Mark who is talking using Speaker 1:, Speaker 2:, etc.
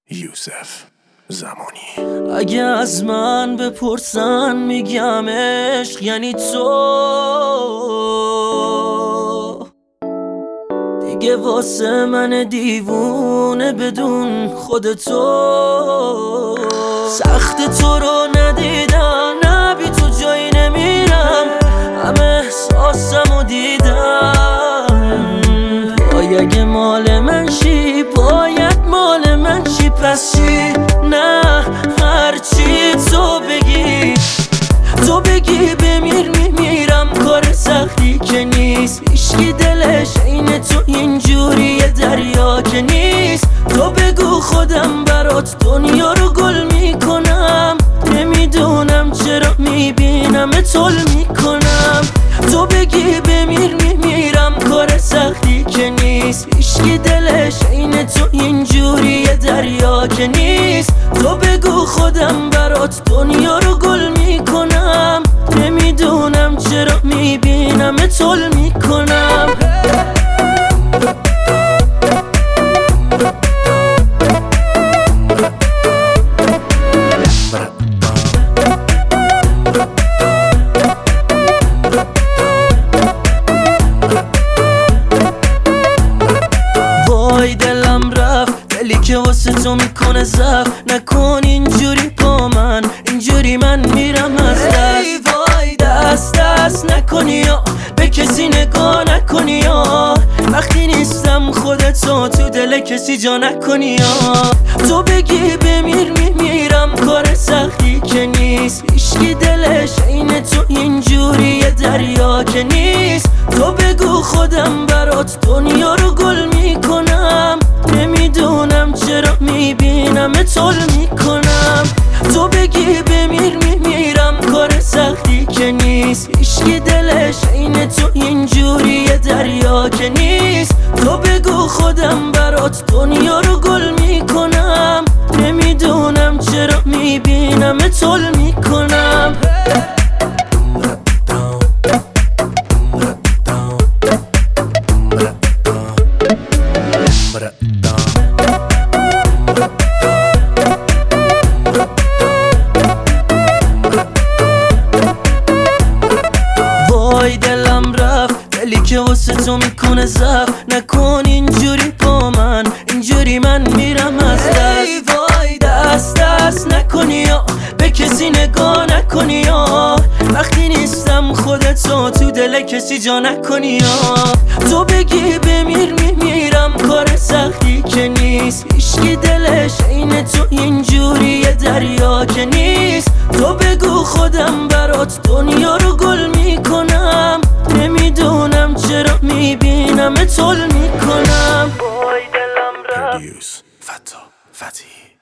Speaker 1: یوسف زمانی.
Speaker 2: اگه از من بپرسن میگم عشق یعنی تو، دیگه واسه من دیوونه بدون خودتو. سخت تو رو ندیدم، نه بی تو جایی نمیرم، همه احساسمو دیدم. اگه مال من شی باید مال من شی، پس چی؟ نه هرچی تو بگی بمیر میمیرم، کار سختی که نیست، هیچکی دلش عین تو اینجوری دریا که نیست. تو بگو خودم برات دنیا رو گل میکنم، نمیدونم چرا میبینم طول میکنم. تو بگی بمیر میمیرم، کار سختی که نیست، هیچکی دلش عین تو اینجوری دریا که نیست. تو بگو خودم برات دنیا رو گل میکنم، نمیدونم چرا میبینم طول میکنم. وای دلم رفت، دلی که واسه تو میکنه ضعف، نکن اینجوری با من، اینجوری من میرم از دست. وای دست نکنی یا به کسی نگاه نکنی یا وقتی نیستم خودتو تو دل کسی جا نکنی یا تو بگی بمیر میمیرم، کار سختی که نیست، هیچکی دلش عین تو اینجوری دریا که نیست. تو بگو خودم برات دنیا رو گل میکنم، نمیدونم چرا میبینم طول میکنم. تو بگی بمیر میمیرم، کار سختی که نیست، هیچکی دلش عین تو اینجوری دریا که نیست. تو بگو خودم برات دنیا رو گل میکنم، نمیدونم چرا میبینم طول میکنم. وای دلم رفت، دلی که واسه تو میکنه ضعف، نکن اینجوری با من، اینجوری من میرم از دست. وای دست نکنی یا به کسی نگاه نکنی یا وقتی نیستم خودتو تو دل کسی جا نکنی یا تو بگی بمیر میمیرم، کار سختی که نیست، هیچکی دلش عین تو اینجوری دریا که نیست. تو بگو خودم برات دنیا رو گل میکنم، نمیدونم چرا میبینم طول میکنم. وای دلم رفت.
Speaker 1: فتا فتی